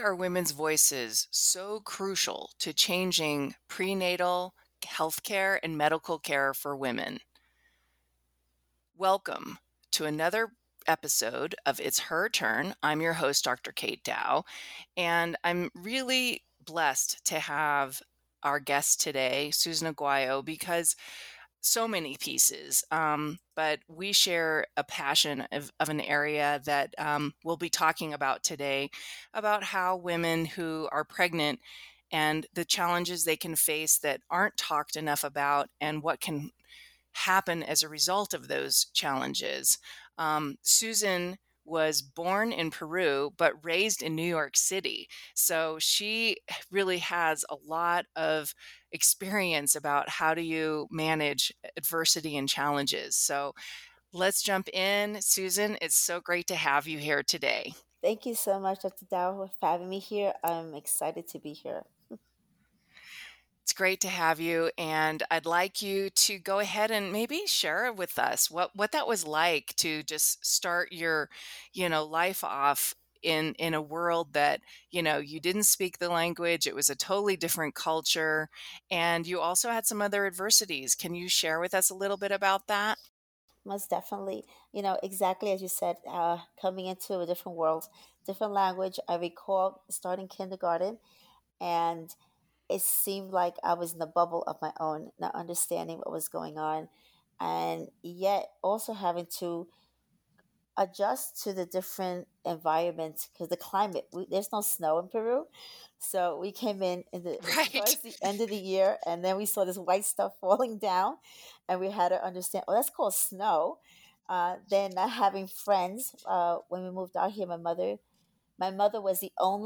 are women's voices so crucial to changing prenatal healthcare and medical care for women? Welcome to another episode of It's Her Turn. I'm your host, Dr. Kate Dow, and I'm really blessed to have our guest today, Susan Aguayo, because so many pieces, but we share a passion of an area that we'll be talking about today, about how women who are pregnant and the challenges they can face that aren't talked enough about and what can happen as a result of those challenges. Susan was born in Peru, but raised in New York City. So she really has a lot of experience about how do you manage adversity and challenges. So let's jump in. Susan, it's so great to have you here today. Thank you so much, Dr. Dow, for having me here. I'm excited to be here. It's great to have you, and I'd like you to go ahead and maybe share with us what that was like to just start your, life off in a world that, you didn't speak the language, it was a totally different culture, and you also had some other adversities. Can you share with us a little bit about that? Most definitely. Exactly as you said, coming into a different world, different language. I recall starting kindergarten, and it seemed like I was in a bubble of my own, not understanding what was going on, and yet also having to adjust to the different environments because the climate. There's no snow in Peru, so we came in Right. towards the end of the year, and then we saw this white stuff falling down, and we had to understand. Oh, that's called snow. Then not having friends. When we moved out here, my mother was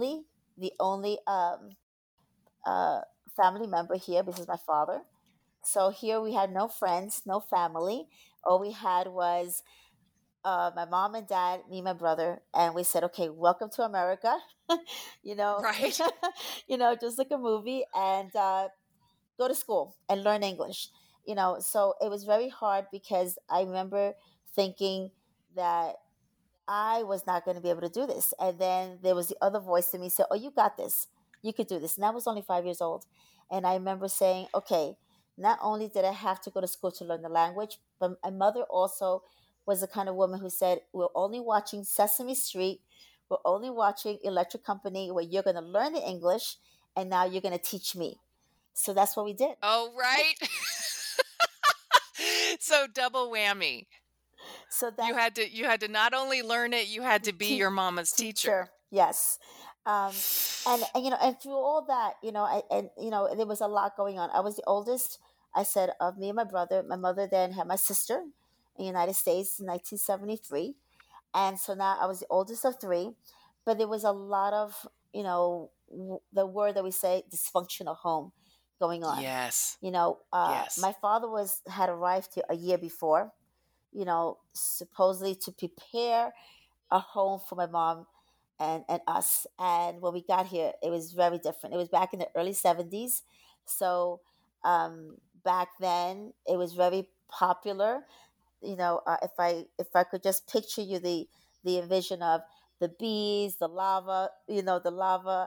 the only uh, family member here because my father. So here we had no friends, no family. All we had was my mom and dad, me, my brother, and we said, "Okay, welcome to America." you know, Right. just like a movie, and go to school and learn English. So it was very hard because I remember thinking that I was not going to be able to do this, and then there was the other voice in me said, "Oh, you got this. You could do this." And I was only 5 years old, and I remember saying, "Okay." Not only did I have to go to school to learn the language, but my mother also was the kind of woman who said, "We're only watching Sesame Street. We're only watching Electric Company, where you're going to learn the English, and now you're going to teach me." So that's what we did. Oh, right. So double whammy. So You that's had to you had to not only learn it, you had the to be your mama's teacher. teacher, yes. um and through all that, there was a lot going on. I was the oldest, I said, of me and my brother. My mother then had my sister in the United States in 1973, and so now I was the oldest of three. But there was a lot of, the word that we say, dysfunctional home going on. Yes. My Yes. father was had arrived here a year before, supposedly to prepare a home for my mom and us. And when we got here, it was very different. It was back in the early 70s. So back then, it was very popular. If I could just picture you the envision of the bees, the lava, the lava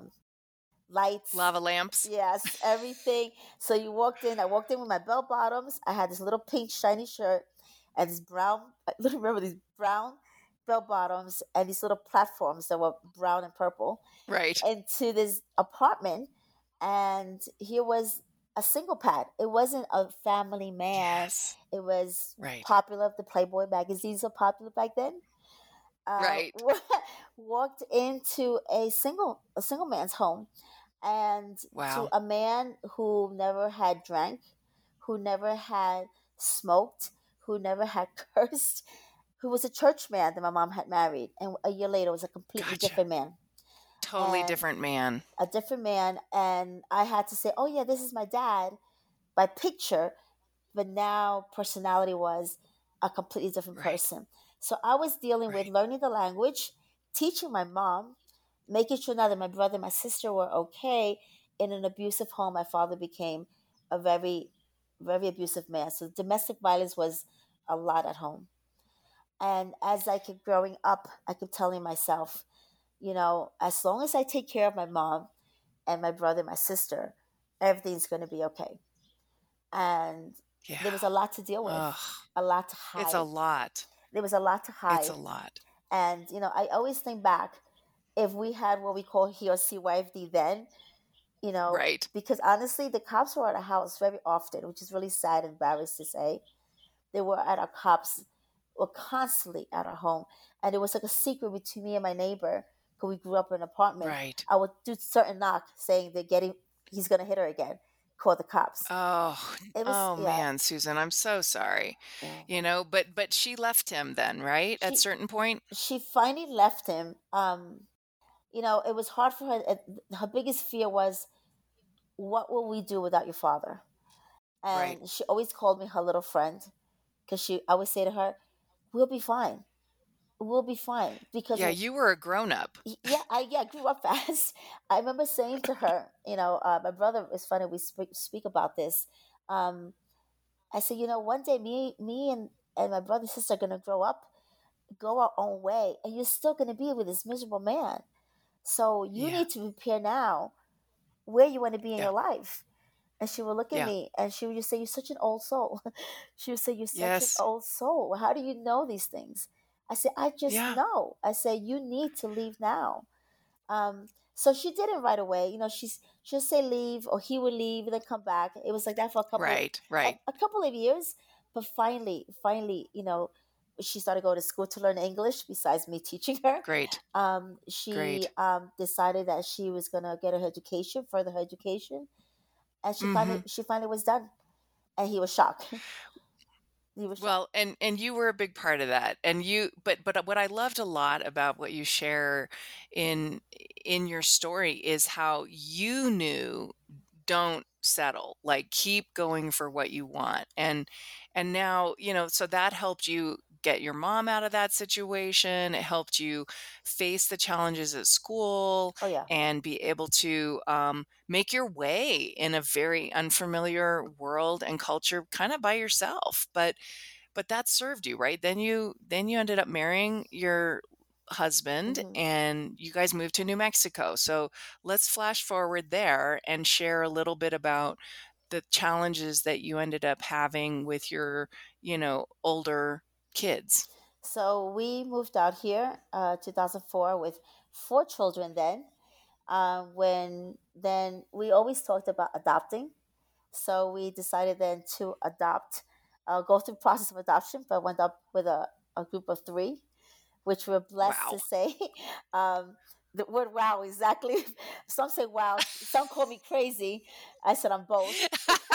lights. Lava lamps. Yes, everything. So you walked in. I walked in with my bell bottoms. I had this little pink shiny shirt and this brown. I literally remember these brown bell bottoms and these little platforms that were brown and purple. Right. Into this apartment, and here was a single pad. It wasn't a family man. Yes. It was Right. popular. The Playboy magazines were popular back then. Uh, Right. Walked into a single man's home, and to Wow. a man who never had drank, who never had smoked, who never had cursed, who was a church man that my mom had married, and a year later was a completely Gotcha. different man. Totally And different man. a different man, and I had to say, "Oh yeah, this is my dad," by picture, but now personality was a completely different Right. person. So I was dealing with Right. learning the language, teaching my mom, making sure now that my brother and my sister were okay. In an abusive home, my father became a very, very abusive man. So domestic violence was a lot at home. And as I kept growing up, I kept telling myself, as long as I take care of my mom and my brother and my sister, everything's going to be okay. And there Yeah. was a lot to deal with, Ugh. a lot to It's a hide. lot. There was a lot to It's a hide. lot. And, I always think back, if we had what we call he or she wifey then, Right. because honestly, the cops were at our house very often, which is really sad and embarrassed to say. They were at our cops, were constantly at our home. And it was like a secret between me and my neighbor, because we grew up in an apartment. Right. I would do certain knock saying he's going to hit her again, call the cops. Oh, It was, oh yeah, man, Susan, I'm so sorry. yeah. But she left him then, right? At She, certain point? she finally left him. It was hard for her. Her biggest fear was, what will we do without your father? Right. And she always called me her little friend, because I would say to her, we'll be fine. We'll be fine. Because Yeah, you were a grown up. I grew up fast. I remember saying to her, my brother, is funny, we speak about this. Um, I said, one day me and my brother and sister are gonna grow up, go our own way, and you're still gonna be with this miserable man. So you Yeah. need to prepare now where you want to be in Yeah. your life. And she would look at Yeah. me and she would just say, you're such an old soul. She would say, you're such an Yes. old soul. How do you know these things? I said, I just Yeah. know. I said, you need to leave now. So she didn't right away. She'll say leave, or he would leave and then come back. It was like that for Right. a, Right. a couple of years. But finally, she started going to school to learn English besides me teaching her. Great. She Great. decided that she was gonna get her education, further her education, and she finally Mhm. she finally was done, and he was shocked. He was shocked. Well, and you were a big part of that. And but what I loved a lot about what you share in in your story is how you knew, don't settle, like keep going for what you want. And now, so that helped you get your mom out of that situation. It helped you face the challenges at school Oh yeah. and be able to make your way in a very unfamiliar world and culture kind of by yourself. But that served you, right? Then you ended up marrying your husband Hmm. and you guys moved to New Mexico. So let's flash forward there and share a little bit about the challenges that you ended up having with your, older kids. So we moved out here, 2004, with four children. When then we always talked about adopting. So we decided then to adopt, go through the process of adoption, but went up with a group of three, which we're blessed Wow. to say. Um, the word wow, exactly. Some say wow, some call me crazy. I said I'm both.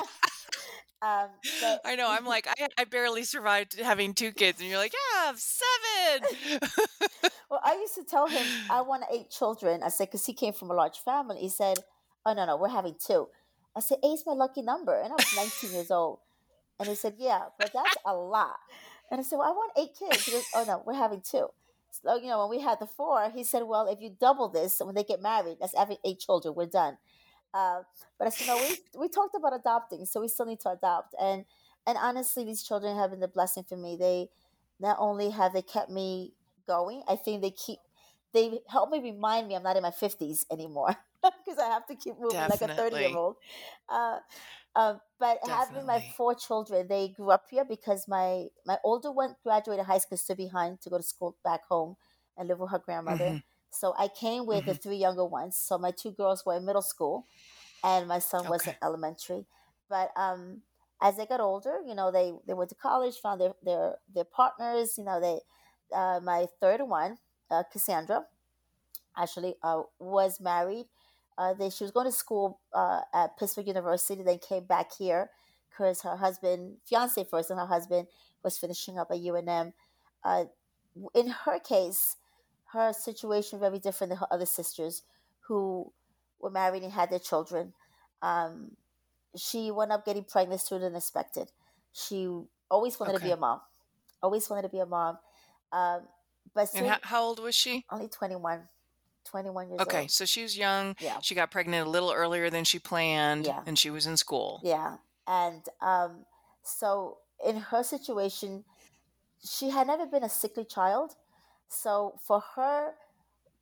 But I know. I'm like, I barely survived having two kids, and you're like, yeah, 7. well, I used to tell him I want 8 children. I said, because he came from a large family. He said, oh, no, no, we're having two. I said, eight's my lucky number. And I was 19 years old. And he said, yeah, but that's a lot. And I said, well, I want 8 kids. He goes, oh, no, we're having two. So, when we had the four, he said, well, if you double this, when they get married, that's having 8 children. We're done. Uh, but I said, no, we talked about adopting, so we still need to adopt. And honestly, these children have been a blessing for me. They not only have they kept me going, I think they help me remind me I'm not in my 50s anymore, because I have to keep moving like a 30-year Definitely. old. Uh, but having my Definitely. four children, they grew up here because my older one graduated high school, stood behind to go to school back home and live with her grandmother. Hmm. So I came with the Hmm. three younger ones. So my two girls were in middle school, and my son was in Okay. elementary. But as they got older, they went to college, found their partners. They my third one, Cassandra, actually was married. She was going to school at Pittsburgh University, then came back here because her husband, fiance first, and her husband was finishing up at UNM. Uh, in her case, her situation very different than her other sisters who were married and had their children. Um, she wound up getting pregnant sooner than expected. She always wanted to be Okay. a mom. Always wanted to be a mom. Um, but And soon, how old was she? only 21, 21 years Okay, old. so she was young. Yeah, She got pregnant a little earlier than she planned, yeah, and she was in school. yeah. And so in her situation, she had never been a sickly child. So for her,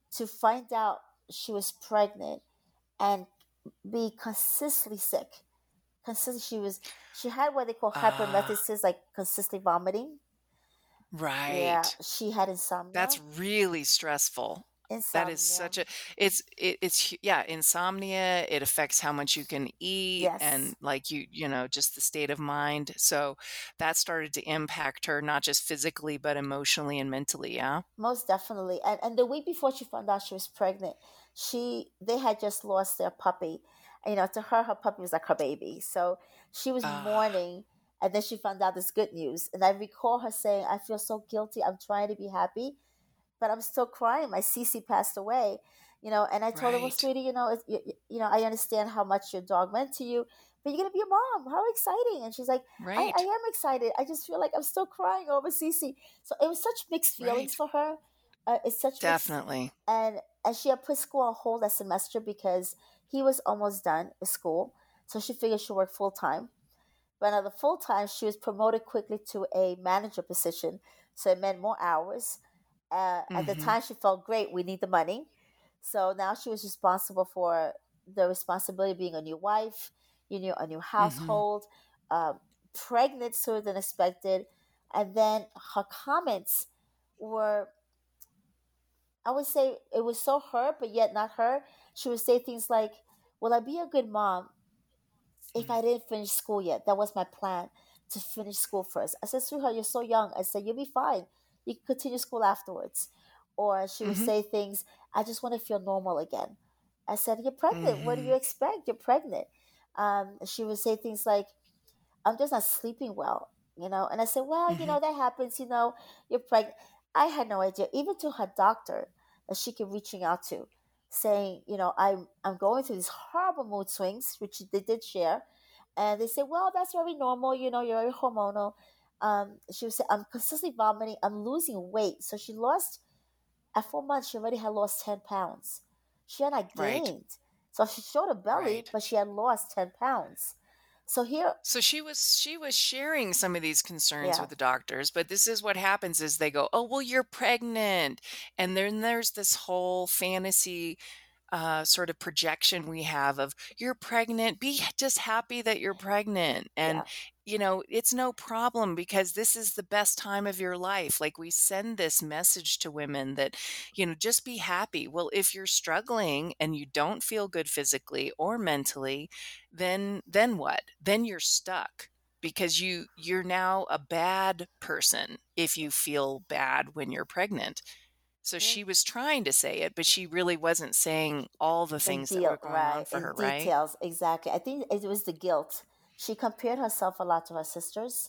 to find out she was pregnant and be consistently sick. Consistently, she had what they call Ah, hyperemesis, like consistently vomiting. Yeah, right. she had That's insomnia. really stressful. That is Insomnia. such a yeah, insomnia, it affects how much you can eat Yes. and, like, just the state of mind, so that started to impact her not just physically, but emotionally and mentally, yeah? Most definitely. And the week before she found out she was pregnant, they had just lost their puppy. And, to her, her puppy was like her baby. So she was Ah, mourning, and then she found out this good news. And I recall her saying, "I feel so guilty. I'm trying to be happy, but I'm still crying. My Cece passed away." And I told her, "Well, right, sweetie, I understand how much your dog meant to you, but you're gonna be a mom. How exciting!" And she's like, "I right, am excited. I just feel like I'm still crying over Cece." So it was such mixed feelings right. for her. It's such mixed, Definitely. and she had put school on hold that semester because he was almost done with school, so she figured she'd work full time. But on the full time, she was promoted quickly to a manager position. So it meant more hours. At the Mhm, time, she felt great. We need the money. So now she was responsible for the responsibility of being a new wife, a new mhm. household, pregnant sooner than expected. And then her comments were, I would say, it was so her, but yet not her. She would say things like, "Will I be a good mom if Mm, I didn't finish school yet?" That was my plan, to finish school first. I said, "Sweetheart, you're so young." I said, "You'll be fine. You can continue school afterwards." Or she would mhm, say things, "I just want to feel normal again." I said, "You're pregnant. What do you mhm, expect? You're pregnant." She would say things like, "I'm just not sleeping well." And I said, "Well, mhm. that happens, you're pregnant." I had no idea, even to her doctor, that she kept reaching out to, saying, I'm going through these horrible mood swings, which they did share. And they said, "Well, that's very normal, you're very hormonal." She would say, "I'm consistently vomiting, I'm losing weight." So she lost, at 4 months, she already had lost 10 pounds. She had not Right, gained. So she showed a belly, right. but she had lost 10 pounds. So here, So she was sharing some of these concerns yeah, with the doctors, but this is what happens is they go, "Oh, well, you're pregnant." And then there's this whole fantasy sort of projection we have of you're pregnant, be just happy that you're pregnant. And, yeah. it's no problem because this is the best time of your life. Like we send this message to women that, just be happy. Well, if you're struggling and you don't feel good physically or mentally, then what? Then you're stuck because you're now a bad person if you feel bad when you're pregnant. So Yeah. she was trying to say it, but she really wasn't saying all the things that were going on Right, for in her, right? details, exactly. I think it was the guilt. She compared herself a lot to her sisters,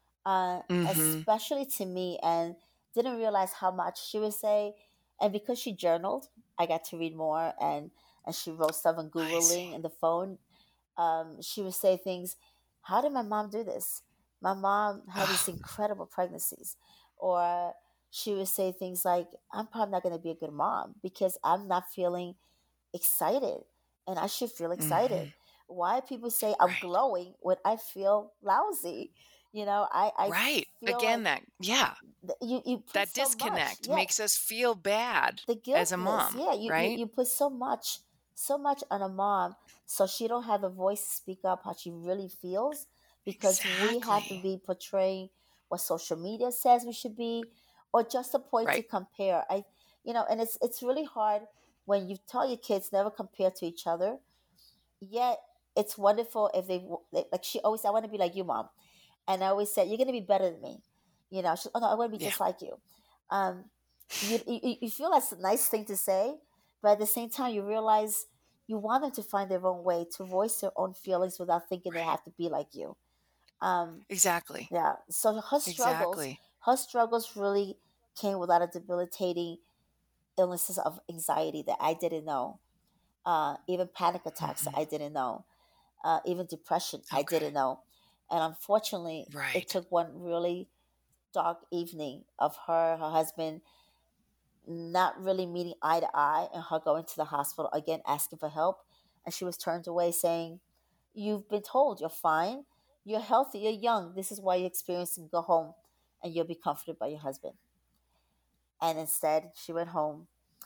Mhm. especially to me, and didn't realize how much she would say. And because she journaled, I got to read more, and she wrote stuff on I see. Googling and the phone. She would say things, "How did my mom do this? My mom had these Oh, incredible pregnancies." Or she would say things like, "I'm probably not going to be a good mom because I'm not feeling excited, and I should feel excited. mhm. Why people say I'm Right. glowing when I feel lousy?" I Right. feel Again, like that yeah, you put that so much. disconnect Yeah, makes us feel bad the as a guiltness. mom, Yeah, you right? put so much on a mom, so she don't have a voice to speak up how she really feels, because we have to Exactly. be portraying what social media says we should be, or just a point to Right. compare. And it's really hard when you tell your kids never compare to each other. Yet it's wonderful if like she always, "I want to be like you, mom." And I always said, "You're going to be better than me." "Oh no, I want to be Yeah. just like you." um you feel that's a nice thing to say, but at the same time you realize you want them to find their own way to voice their own feelings without thinking they Right. have to be like you. um Exactly. yeah, so Exactly. her struggles really came with a lot of debilitating illnesses of anxiety that I didn't know, even panic attacks that Mhm. I didn't know, even depression I Okay. didn't know. And unfortunately, it Right. took one really dark evening of her husband not really meeting eye to eye, and her going to the hospital again asking for help. And she was turned away saying, "You've been told you're fine, you're healthy, you're young. This is why you're experiencing. Go home and you'll be comforted by your husband." And instead, she went home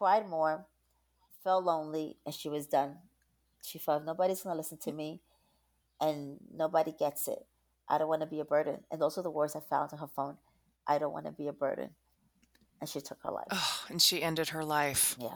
cried more, felt lonely, and she was done. She felt nobody's gonna listen to me, and nobody gets it. I don't want to be a burden. And those are the words I found on her phone. I don't want to be a burden. And she took her life. Oh, and she ended her life. Yeah.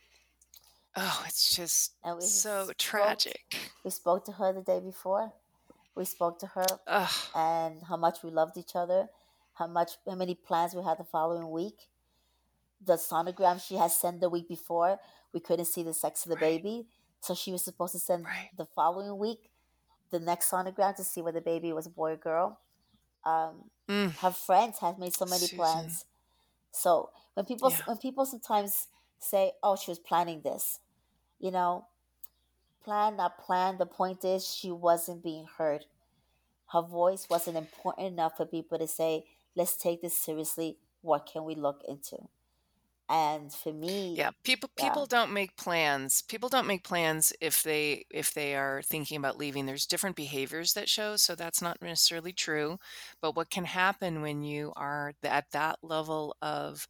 Oh, it's just And so tragic. we spoke to her the day before. We spoke to her Ugh, and how much we loved each other, how many plans we had the following week. The sonogram she had sent the week before, we couldn't see the sex of the right, baby. So she was supposed to send right. the following week the next sonogram to see whether the baby was a boy or girl. Um, Mm, her friends had made so many Susan. plans. So Yeah, when people sometimes say, "Oh, she was planning this," you know, plan not plan. The point is, she wasn't being heard. Her voice wasn't important enough for people to say, "Let's take this seriously. What can we look into?" And for me, yeah. People yeah, don't make plans. People don't make plans if they are thinking about leaving. There's different behaviors that show, so that's not necessarily true. But what can happen when you are at that level of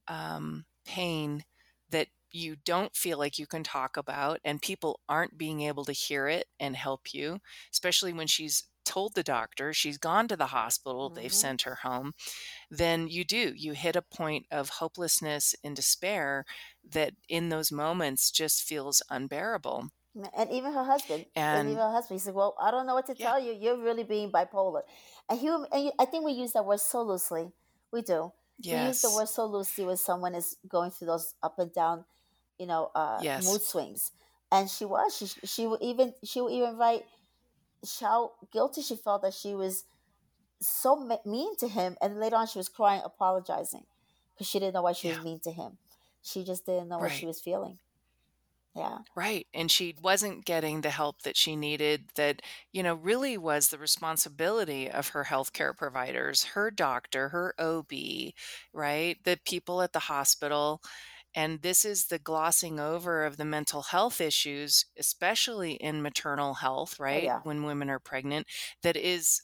pain that you don't feel like you can talk about, and people aren't being able to hear it and help you, especially when she's told the doctor, she's gone to the hospital, they've hmm sent her home, then you hit a point of hopelessness and despair that in those moments just feels unbearable. and even And her husband, he said, "Well, I don't know what to yeah, tell you. You're really being bipolar." I think we use that word so loosely. We do. We use the yes, word so loosely when someone is going through those up and down, yes, mood swings. And she was. She would even write how guilty she felt that she was so mean to him. And later on, she was crying, apologizing because she didn't know why she was yeah, mean to him. She just didn't know what she right. was feeling. Yeah. Right, and she wasn't getting the help that she needed that, really was the responsibility of her healthcare providers, her doctor, her OB, right? The people at the hospital. And this is the glossing over of the mental health issues, especially in maternal health, Oh right? yeah. When women are pregnant, that is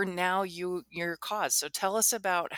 your cause. So tell us about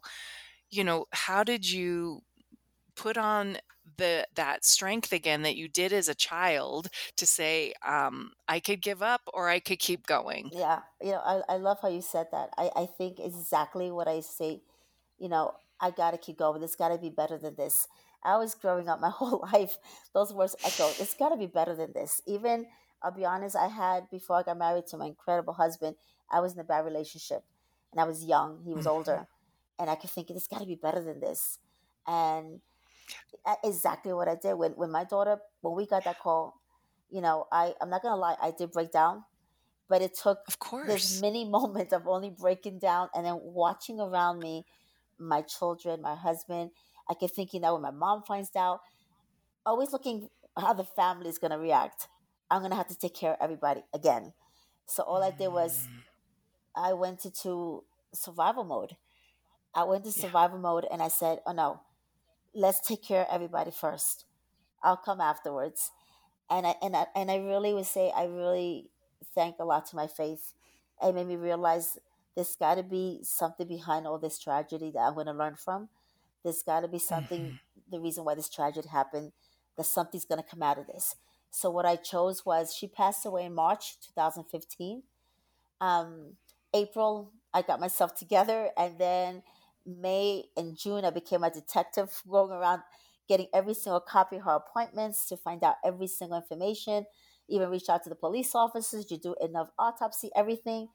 how did you put on that strength again that you did as a child to say, I could give up or I could keep going. Yeah, I love how you said that. I think exactly what I say. I got to keep going. It's got to be better than this. I was growing up my whole life. Those words echoed. It's got to be better than this. Even, I'll be honest, before I got married to my incredible husband, I was in a bad relationship and I was young. He was Mhm. older. And I could think, it's got to be better than this. And exactly what I did. When we got that call, I'm not going to lie, I did break down, but it took Of this course. mini moment of only breaking down and then watching around me, my children, my husband. I kept thinking that when my mom finds out, always looking how the family is going to react. I'm going to have to take care of everybody again. So all I did was Mm, I went into survival mode. I went to yeah. survival mode and I said, oh no, let's take care of everybody first. I'll come afterwards. And I really would say I really thank a lot to my faith. It made me realize there's got to be something behind all this tragedy that I'm going to learn from. There's got to be something, Mhm. the reason why this tragedy happened, that something's going to come out of this. So what I chose was she passed away in March 2015. um, April, I got myself together, and then May and June, I became a detective, going around getting every single copy of her appointments to find out every single information. Even reach out to the police officers. You do enough autopsy, everything.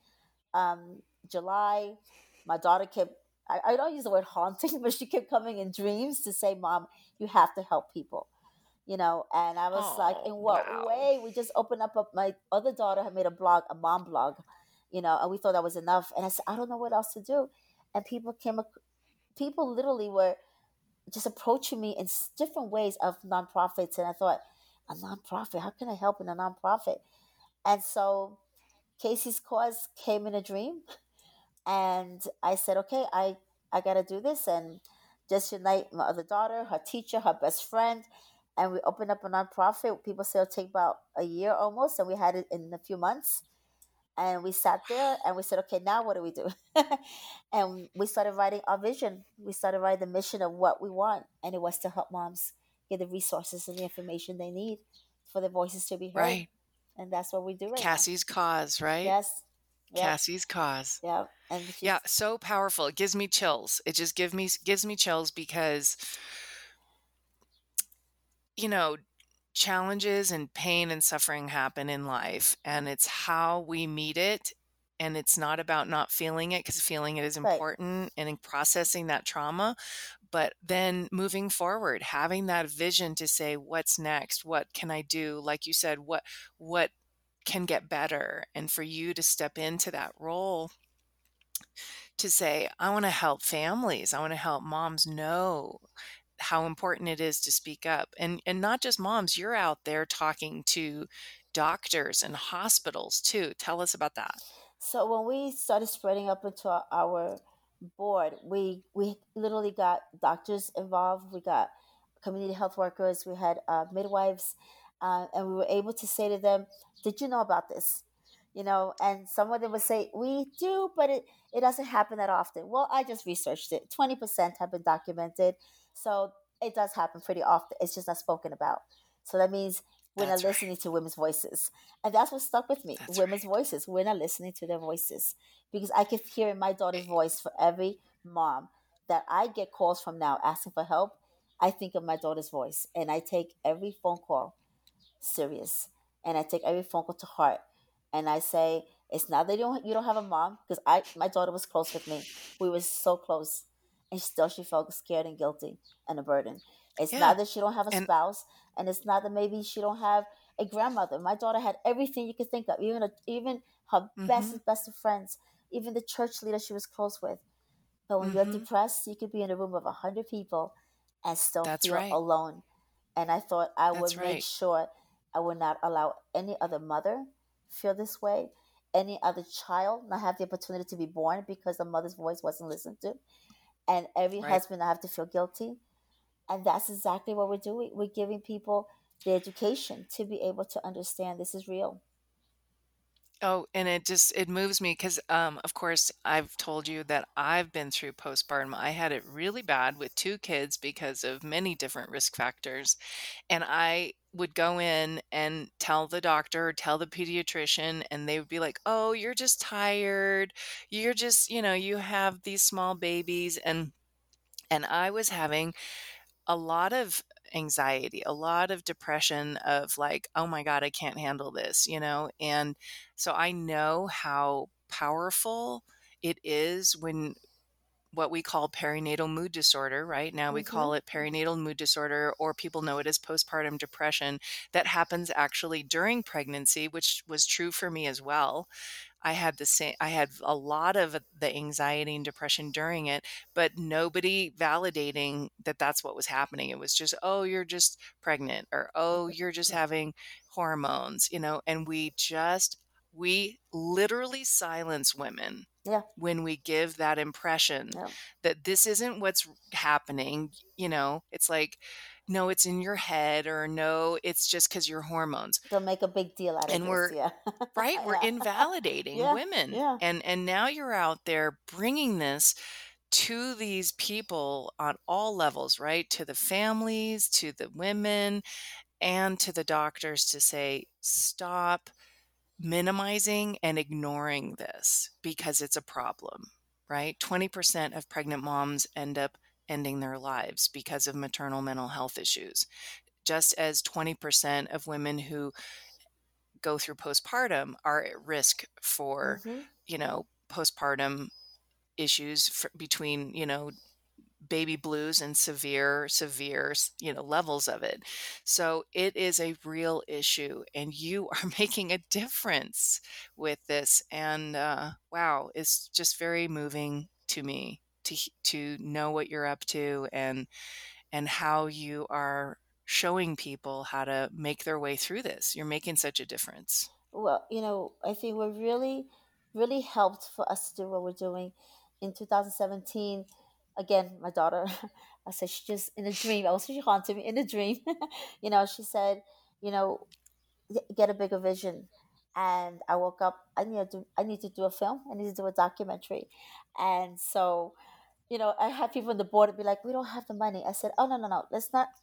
July, my daughter kept. I don't use the word haunting, but she kept coming in dreams to say, "Mom, you have to help people." And I was like, Oh, in what wow. way? We just opened up my other daughter had made a blog, a mom blog, and we thought that was enough. And I said, I don't know what else to do. And people literally were just approaching me in different ways of nonprofits. And I thought, a nonprofit, how can I help in a nonprofit? And so Casey's Cause came in a dream, and I said, okay, I got to do this. And just unite my other daughter, her teacher, her best friend. And we opened up a nonprofit. People say it'll take about a year almost. And we had it in a few months. And we sat there and we said, okay, now what do we do? And we started writing our vision. We started writing the mission of what we want. And it was to help moms get the resources and the information they need for their voices to be heard. Right. And that's what we do right now. Cassie's cause, right? Yes. Yep. Cassie's cause. Yep. And Yeah, she's so powerful. It gives me chills. It just gives me chills because, you know, challenges and pain and suffering happen in life, and it's how we meet it. And it's not about not feeling it, because feeling it is right. important, and in processing that trauma, but then moving forward, having that vision to say, what's next? What can I do? Like you said, what can get better? And for you to step into that role to say, I want to help families. I want to help moms know how important it is to speak up. And not just moms, you're out there talking to doctors and hospitals too. Tell us about that. So when we started spreading up into our board, we literally got doctors involved. We got community health workers. We had midwives, and we were able to say to them, "Did you know about this?" And some of them would say, "We do, but it doesn't happen that often." Well, I just researched it. 20% have been documented, so it does happen pretty often. It's just not spoken about. So that means we're not That's right. listening to women's voices. And that's what stuck with me. That's Women's right. voices. We're not listening to their voices. Because I could hear in my daughter's Eh, voice for every mom that I get calls from now asking for help. I think of my daughter's voice. And I take every phone call serious. And I take every phone call to heart. And I say, it's not that you don't have a mom, because my daughter was close with me. We were so close. And still she felt scared and guilty and a burden. It's Yeah. not that she don't have a And spouse, and it's not that maybe she don't have a grandmother. My daughter had everything you could think of, even her mhm, best of friends, even the church leader she was close with. But when you're mhm. depressed, you could be in a room of 100 people and still That's feel right. alone. And I thought I would That's make right. sure I would not allow any other mother feel this way, any other child not have the opportunity to be born because the mother's voice wasn't listened to, and every Right. husband not have to feel guilty. And that's exactly what we're doing. We're giving people the education to be able to understand this is real. Oh, and it moves me because, of course, I've told you that I've been through postpartum. I had it really bad with 2 kids because of many different risk factors, and I would go in and tell the doctor, tell the pediatrician, and they would be like, "Oh, you're just tired. You're just, you have these small babies," and I was having a lot of anxiety, a lot of depression of like, "Oh my god, I can't handle this," And so I know how powerful it is when what we call perinatal mood disorder, right? Now we Mm-hmm. call it perinatal mood disorder, or people know it as postpartum depression, that happens actually during pregnancy, which was true for me as well. I had a lot of the anxiety and depression during it, but nobody validating that that's what was happening. It was just, "Oh, you're just pregnant," or, "Oh, you're just having hormones," and we literally silence women Yeah. when we give that impression Yeah. that this isn't what's happening. It's like, "No, it's in your head," or, "No, it's just because your hormones." They'll make a big deal out of And this. we're Yeah. right, we're Yeah. invalidating Yeah. women. Yeah. And now you're out there bringing this to these people on all levels, right? To the families, to the women, and to the doctors to say, "Stop minimizing and ignoring this because it's a problem," right? 20% of pregnant moms end up ending their lives because of maternal mental health issues, just as 20% of women who go through postpartum are at risk for, Mm-hmm. postpartum issues between, baby blues and severe, levels of it. So it is a real issue, and you are making a difference with this. And wow, it's just very moving to me to know what you're up to, and how you are showing people how to make their way through this. You're making such a difference. Well, I think what really, really helped for us to do what we're doing in 2017. Again, my daughter, I said she just in a dream. Also, she haunted me in a dream. She said, you know, get a bigger vision. And I woke up. I need to do a film. I need to do a documentary. And so, I had people on the board be like, "We don't have the money." I said, "Oh, no, no, no. Let's not.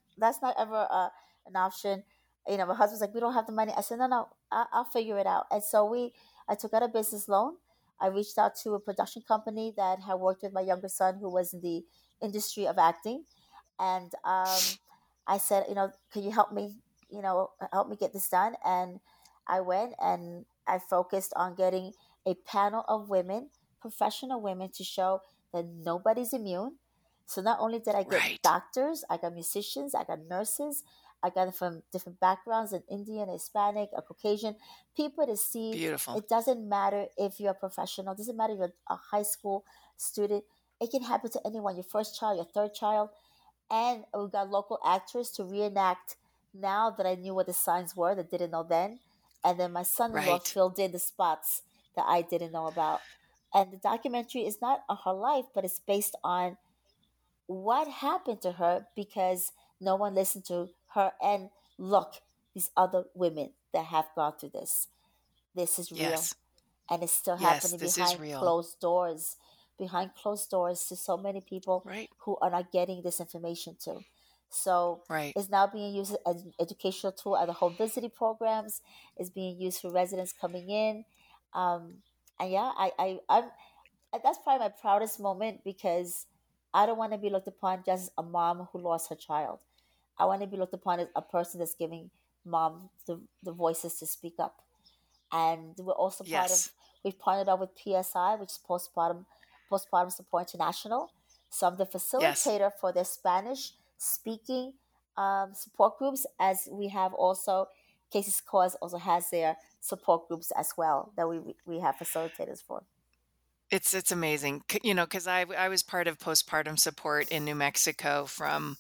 That's not ever an option. My husband's like, we don't have the money. I said, no, no, I'll figure it out. And so I took out a business loan. I reached out to a production company that had worked with my younger son who was in the industry of acting. And I said, can you help me, help me get this done? And I went and I focused on getting a panel of women, professional women, to show that nobody's immune. So not only did I get Right. doctors, I got musicians, I got nurses, I got them from different backgrounds, an Indian, Hispanic, a Caucasian, people to see Beautiful. it doesn't matter if you're a professional, it doesn't matter if you're a high school student. It can happen to anyone, your first child, your third child. And we got local actors to reenact now that I knew what the signs were that didn't know then. And then my son in law Right. filled in the spots that I didn't know about. And the documentary is not on her life, but it's based on what happened to her because no one listened to her. And look, these other women that have gone through this. This is real, Yes. and it's still Yes, happening this is real. behind closed doors to so many people Right. who are not getting this information to. So Right. it's now being used as an educational tool at the home visiting programs. It's being used for residents coming in. um, and yeah, that's probably my proudest moment because I don't want to be looked upon just as a mom who lost her child. I want to be looked upon as a person that's giving mom the voices to speak up. And we're also part of, Yes. we've partnered up with PSI, which is Postpartum Support International. So I'm the Yes. facilitator for their Spanish speaking support groups, as we have also Cases Cause also has their support groups as well that we have facilitators for. It's amazing, because I was part of postpartum support in New Mexico from,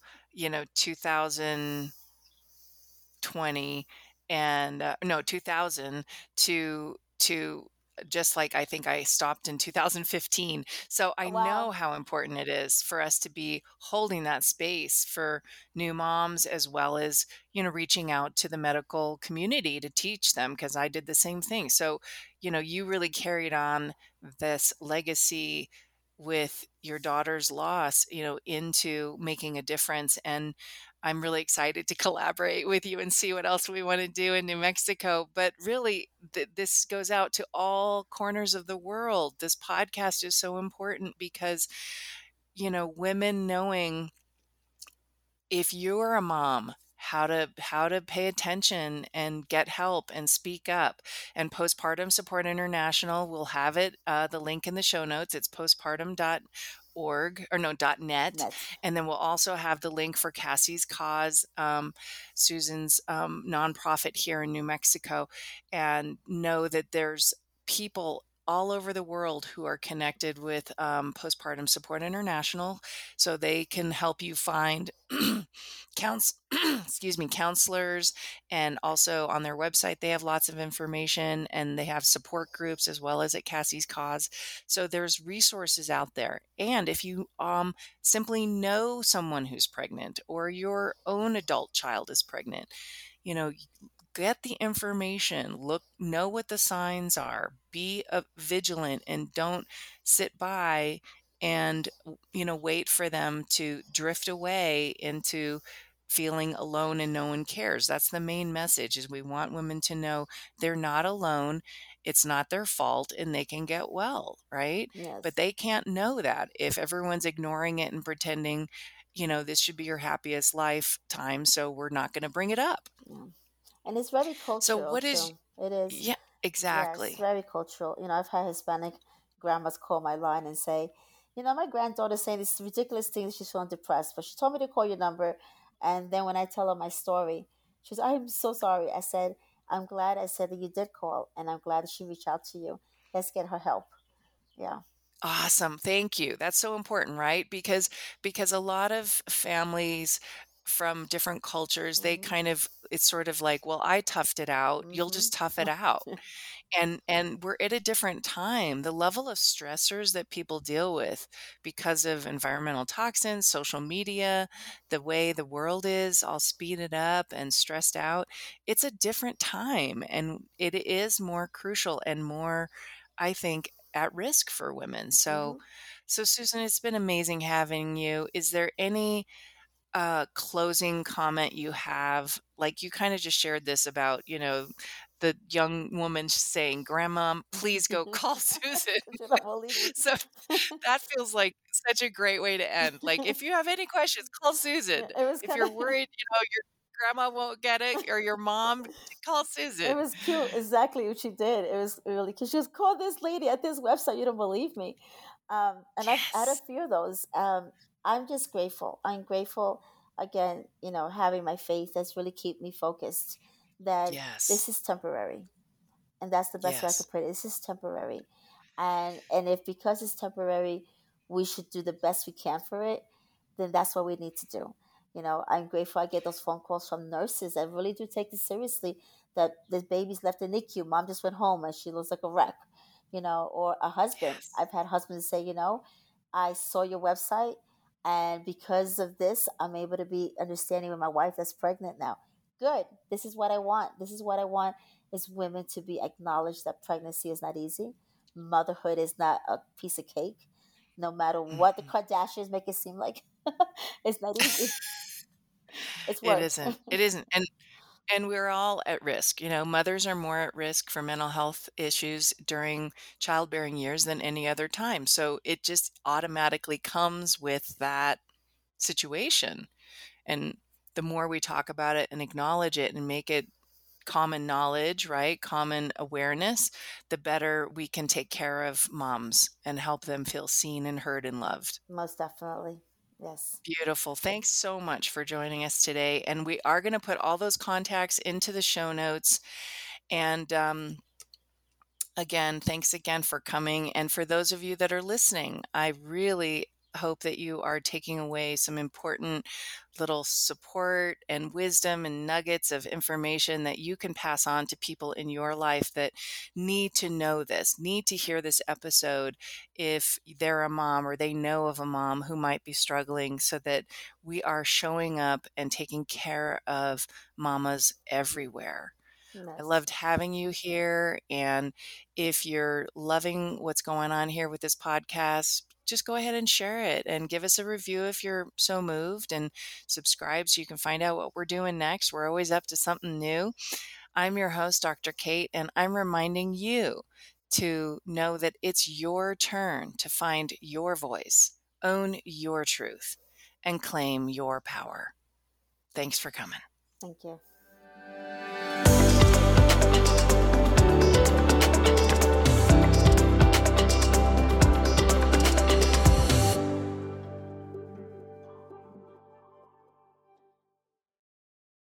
2020 and, no, 2000 to just like I think I stopped in 2015. So I know Wow. how important it is for us to be holding that space for new moms as well as, reaching out to the medical community to teach them because I did the same thing. So, you really carried on this legacy with your daughter's loss, into making a difference. And I'm really excited to collaborate with you and see what else we want to do in New Mexico. But really, this goes out to all corners of the world. This podcast is so important because, women knowing if you're a mom, how to pay attention and get help and speak up. And Postpartum Support International will have it, the link in the show notes. It's postpartum.org or no .net, Net. and then we'll also have the link for Cassie's Cause, Susan's nonprofit here in New Mexico, and know that there's people all over the world who are connected with Postpartum Support International, so they can help you find excuse me, counselors. And also on their website they have lots of information and they have support groups as well as at Cassie's Cause. So there's resources out there. And if you simply know someone who's pregnant or your own adult child is pregnant, you know get the information, know what the signs are, be vigilant, and don't sit by and wait for them to drift away into feeling alone and no one cares. That's the main message, is we want women to know they're not alone, it's not their fault, and they can get well, right? But Yes. they can't know that if everyone's ignoring it and pretending this should be your happiest lifetime, so we're not going to bring it up. Yeah. And it's very So cultural what is too. It is. Yeah, Yes, exactly. very cultural. I've had Hispanic grandmas call my line and say, my granddaughter's saying this ridiculous thing that she's feeling depressed, but she told me to call your number. And then when I tell her my story, she says, I'm so sorry. I said, I'm glad I said that you did call, and I'm glad that she reached out to you. Let's get her help. Yeah. Awesome. Thank you. That's so important, right? Because a lot of families from different cultures, they Mm-hmm. kind of it's sort of like, well, I toughed it out. You'll Mm-hmm. just tough it out. And we're at a different time. The level of stressors that people deal with because of environmental toxins, social media, the way the world is all speeded up and stressed out, it's a different time. And it is more crucial and more, I think, at risk for women. So Mm-hmm. Susan, it's been amazing having you. Is there any closing comment you have? Like, you kinda just shared this about, the young woman saying, "Grandma, please go call Susan." You don't believe me. So that feels like such a great way to end. Like, if you have any questions, call Susan. Yeah, it was If kind you're of worried, your grandma won't get it or your mom, call it Susan. was cute, exactly what she did. It was really cute. She was, "Call this lady at this website, you don't believe me." And I've had a Yes. few of those. I'm just grateful. I'm grateful, again, having my faith that's really keep me focused, that this Yes. is temporary. And that's the best way I Yes. could put it. This is temporary. And if, because it's temporary, we should do the best we can for it, then that's what we need to do. I'm grateful I get those phone calls from nurses that really do take this seriously, that the baby's left in NICU, mom just went home and she looks like a wreck. Or a husband. Yes. I've had husbands say, I saw your website, and because of this, I'm able to be understanding with my wife that's pregnant now. Good. This is what I want. This is what I want, is women to be acknowledged that pregnancy is not easy. Motherhood is not a piece of cake. No matter what the Mhm. Kardashians make it seem like, it's not easy. It's It work. isn't. It isn't, and we're all at risk. Mothers are more at risk for mental health issues during childbearing years than any other time. So it just automatically comes with that situation. And the more we talk about it and acknowledge it and make it common knowledge, right? Common awareness, the better we can take care of moms and help them feel seen and heard and loved. Most definitely. Yes. Beautiful. Thanks so much for joining us today. And we are going to put all those contacts into the show notes. And again, thanks again for coming. And for those of you that are listening, I really hope that you are taking away some important little support and wisdom and nuggets of information that you can pass on to people in your life that need to know this, need to hear this episode if they're a mom or they know of a mom who might be struggling, so that we are showing up and taking care of mamas everywhere. I Yes. loved having you here. And if you're loving what's going on here with this podcast, just go ahead and share it and give us a review if you're so moved, and subscribe so you can find out what we're doing next. We're always up to something new. I'm your host, Dr. Kate, and I'm reminding you to know that it's your turn to find your voice, own your truth, and claim your power. Thanks for coming. Thank you.